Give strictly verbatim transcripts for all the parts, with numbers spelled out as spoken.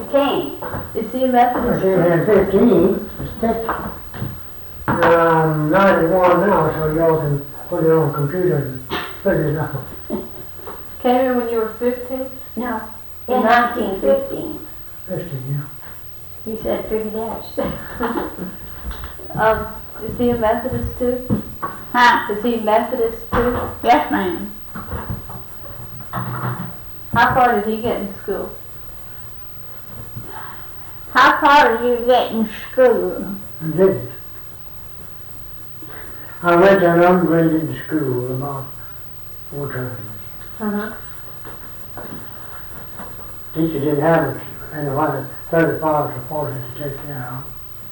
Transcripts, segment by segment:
can't. Is he a Methodist? She had fifteen, it's fifty. Um, ninety-one now, so y'all can put it on a computer and figure it out. Came in when you were fifteen? No, in nineteen fifteen. Fifteen, yeah. He said, figure that. Um, is he a Methodist too? Huh? Is he Methodist too? Yes, ma'am. How far did he get in school? How far did you get in school? I didn't. I went to an ungraded school about four times. Uh-huh. Teacher didn't have it, and there was thirty-five or forty to take care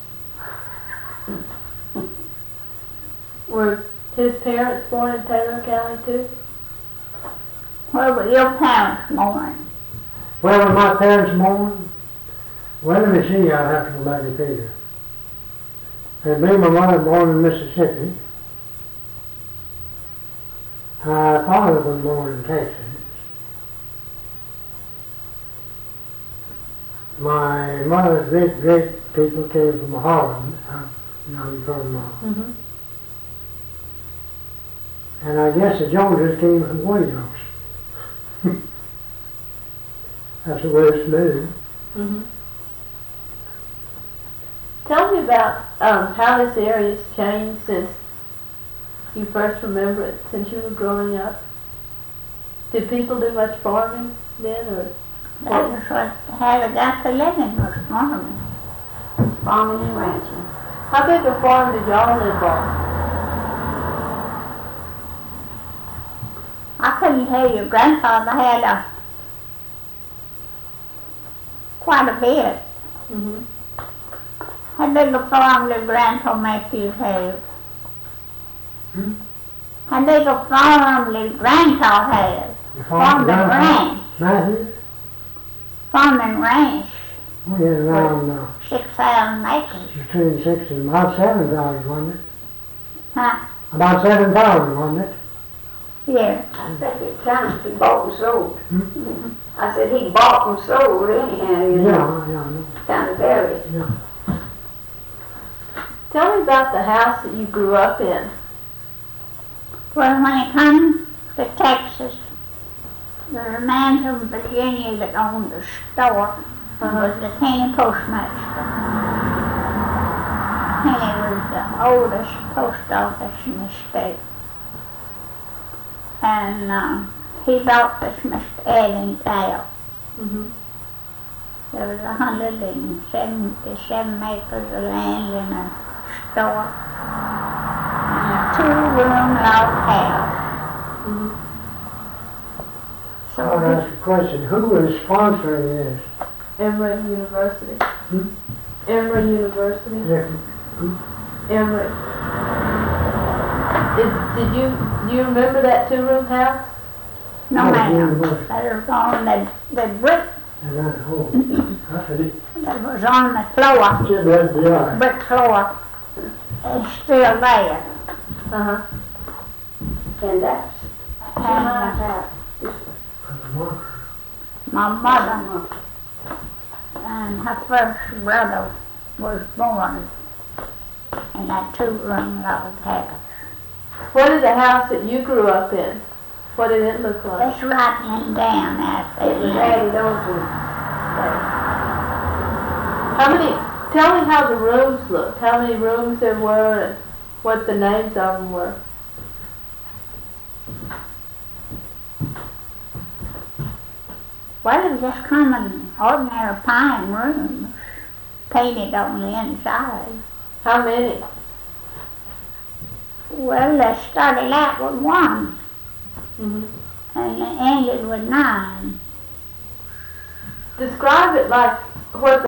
of. Were his parents born in Taylor County too? Where were your parents born? Where were my parents born? Well, let me see, I'll have to go back and figure. I believe my mother born in Mississippi. My father was born in Texas. My mother's great great people came from Holland. Uh, you know, from, uh, Mm-hmm. and I guess the Joneses came from Williams. That's the way it's moved. Mm-hmm. Tell me about um, how this area's changed since you first remember it, since you were growing up. Did people do much farming then, or? That was what, how they got the living, was farming. Farming and ranching. How big a farm did y'all live on? I couldn't tell you, grandfather had a, quite a bit. Mm-hmm. How big a farm did Grandpa Matthews have? Hmm? How big a farm did Grandpa have? The Farm and Grandpa ranch. Matthews? Farm and ranch, We had around uh, six thousand acres. between six and about seven thousand, wasn't it? Huh? About seven thousand, wasn't it? Yeah. I think at times he bought and sold. Hmm? I said he bought and sold anyhow, you know, Yeah, yeah, I know. kind of varied. Yeah. Tell me about the house that you grew up in. Well, when it come to Texas, there was a man from Virginia that owned a store. He was the county postmaster. Penny was the oldest post office in the state. And uh, he bought this Mister Eddings out. Mm-hmm. There was a hundred and seventy-seven acres of land and a store. And a two-room log house. Mm-hmm. I want to ask a question. Who is sponsoring this? Emory University. Hmm? Emory University. Yeah. Emory. Is, did you, do you remember that two-room house? No, Oh, ma'am. university. That was on the, the brick And I, oh, I said, that was on the floor, yeah, that'd be all right. brick floor. It's still there. Uh-huh. And that's And uh, house. my mother and her first brother was born in that two-room log house. What is the house that you grew up in? What did it look like? It's right down out It was there. added on to, How many, tell me how the rooms looked, how many rooms there were and what the names of them were. Well, it was just common, ordinary pine rooms, painted on the inside. How many? Well, they started out with one, Mm-hmm. and they ended with nine. Describe it like what